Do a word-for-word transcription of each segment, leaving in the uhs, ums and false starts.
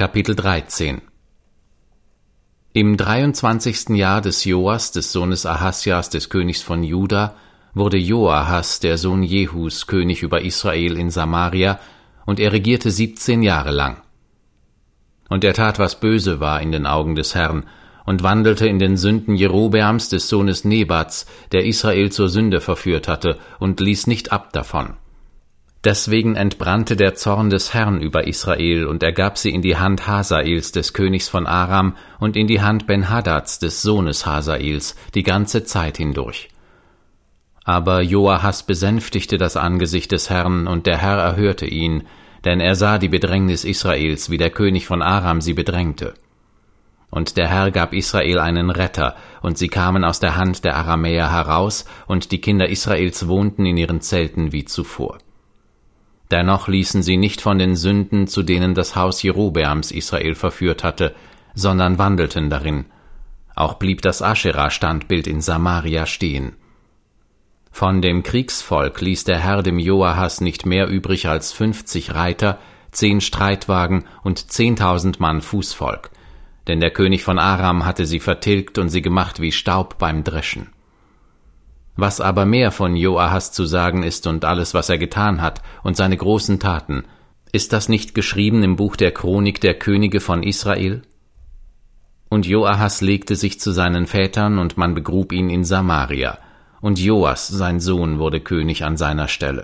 Kapitel dreizehn. Im dreiundzwanzigsten Jahr des Joas, des Sohnes Ahasjas, des Königs von Juda, wurde Joahas, der Sohn Jehus, König über Israel in Samaria, und er regierte siebzehn Jahre lang. Und er tat, was böse war in den Augen des Herrn, und wandelte in den Sünden Jerobeams, des Sohnes Nebats, der Israel zur Sünde verführt hatte, und ließ nicht ab davon. Deswegen entbrannte der Zorn des Herrn über Israel, und er gab sie in die Hand Hasaels, des Königs von Aram, und in die Hand Ben-Hadads, des Sohnes Hasaels, die ganze Zeit hindurch. Aber Joahas besänftigte das Angesicht des Herrn, und der Herr erhörte ihn, denn er sah die Bedrängnis Israels, wie der König von Aram sie bedrängte. Und der Herr gab Israel einen Retter, und sie kamen aus der Hand der Aramäer heraus, und die Kinder Israels wohnten in ihren Zelten wie zuvor. Dennoch ließen sie nicht von den Sünden, zu denen das Haus Jerobeams Israel verführt hatte, sondern wandelten darin. Auch blieb das Aschera-Standbild in Samaria stehen. Von dem Kriegsvolk ließ der Herr dem Joahas nicht mehr übrig als fünfzig Reiter, zehn Streitwagen und zehntausend Mann Fußvolk, denn der König von Aram hatte sie vertilgt und sie gemacht wie Staub beim Dreschen. Was aber mehr von Joahas zu sagen ist und alles, was er getan hat, und seine großen Taten, ist das nicht geschrieben im Buch der Chronik der Könige von Israel? Und Joahas legte sich zu seinen Vätern, und man begrub ihn in Samaria, und Joas, sein Sohn, wurde König an seiner Stelle.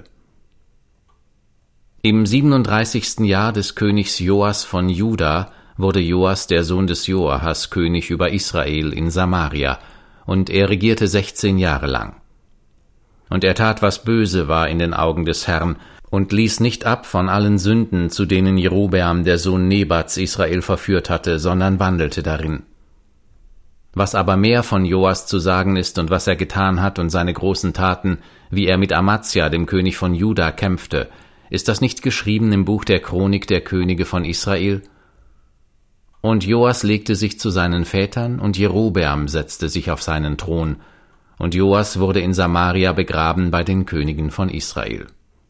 Im siebenunddreißigsten Jahr des Königs Joas von Juda wurde Joas, der Sohn des Joahas, König über Israel in Samaria, und er regierte sechzehn Jahre lang. Und er tat, was böse war in den Augen des Herrn, und ließ nicht ab von allen Sünden, zu denen Jerobeam, der Sohn Nebats, Israel verführt hatte, sondern wandelte darin. Was aber mehr von Joas zu sagen ist und was er getan hat und seine großen Taten, wie er mit Amazia, dem König von Juda, kämpfte, ist das nicht geschrieben im Buch der Chronik der Könige von Israel? Und Joas legte sich zu seinen Vätern, und Jerobeam setzte sich auf seinen Thron, und Joas wurde in Samaria begraben bei den Königen von Israel.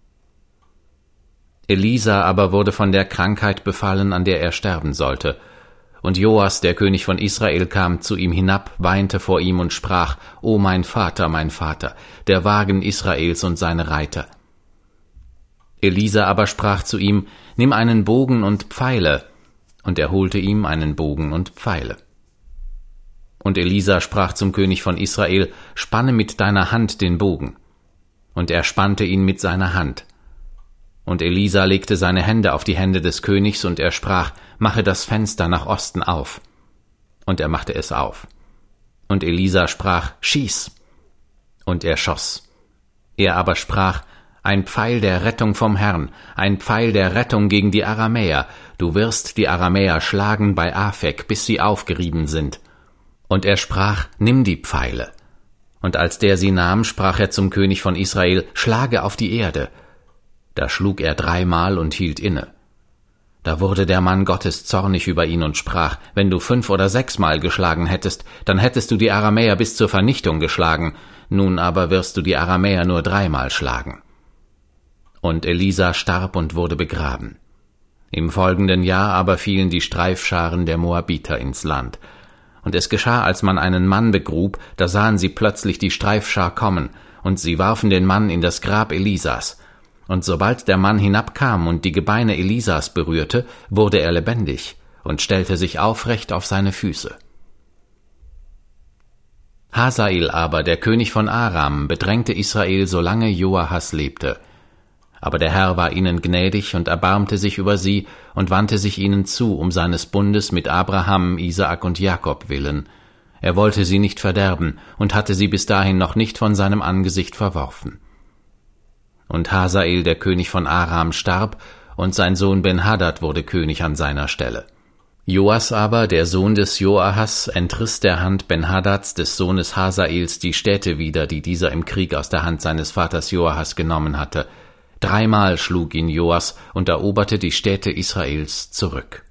Elisa aber wurde von der Krankheit befallen, an der er sterben sollte, und Joas, der König von Israel, kam zu ihm hinab, weinte vor ihm und sprach: »O mein Vater, mein Vater, der Wagen Israels und seine Reiter!« Elisa aber sprach zu ihm: »Nimm einen Bogen und Pfeile«, und er holte ihm einen Bogen und Pfeile. Und Elisa sprach zum König von Israel: »Spanne mit deiner Hand den Bogen.« Und er spannte ihn mit seiner Hand. Und Elisa legte seine Hände auf die Hände des Königs, und er sprach: »Mache das Fenster nach Osten auf.« Und er machte es auf. Und Elisa sprach: »Schieß!« Und er schoss. Er aber sprach: »Ein Pfeil der Rettung vom Herrn, ein Pfeil der Rettung gegen die Aramäer. Du wirst die Aramäer schlagen bei Afek, bis sie aufgerieben sind.« Und er sprach: »Nimm die Pfeile.« Und als der sie nahm, sprach er zum König von Israel: »Schlage auf die Erde.« Da schlug er dreimal und hielt inne. Da wurde der Mann Gottes zornig über ihn und sprach: »Wenn du fünf oder sechsmal geschlagen hättest, dann hättest du die Aramäer bis zur Vernichtung geschlagen. Nun aber wirst du die Aramäer nur dreimal schlagen.« Und Elisa starb und wurde begraben. Im folgenden Jahr aber fielen die Streifscharen der Moabiter ins Land. Und es geschah, als man einen Mann begrub, da sahen sie plötzlich die Streifschar kommen, und sie warfen den Mann in das Grab Elisas. Und sobald der Mann hinabkam und die Gebeine Elisas berührte, wurde er lebendig und stellte sich aufrecht auf seine Füße. Hasael aber, der König von Aram, bedrängte Israel, solange Joahas lebte. Aber der Herr war ihnen gnädig und erbarmte sich über sie und wandte sich ihnen zu, um seines Bundes mit Abraham, Isaak und Jakob willen. Er wollte sie nicht verderben und hatte sie bis dahin noch nicht von seinem Angesicht verworfen. Und Hasael, der König von Aram, starb, und sein Sohn Ben-Hadad wurde König an seiner Stelle. Joas aber, der Sohn des Joahas, entriss der Hand Ben-Hadads, des Sohnes Hasaels, die Städte wieder, die dieser im Krieg aus der Hand seines Vaters Joahas genommen hatte. Dreimal schlug ihn Joas und eroberte die Städte Israels zurück.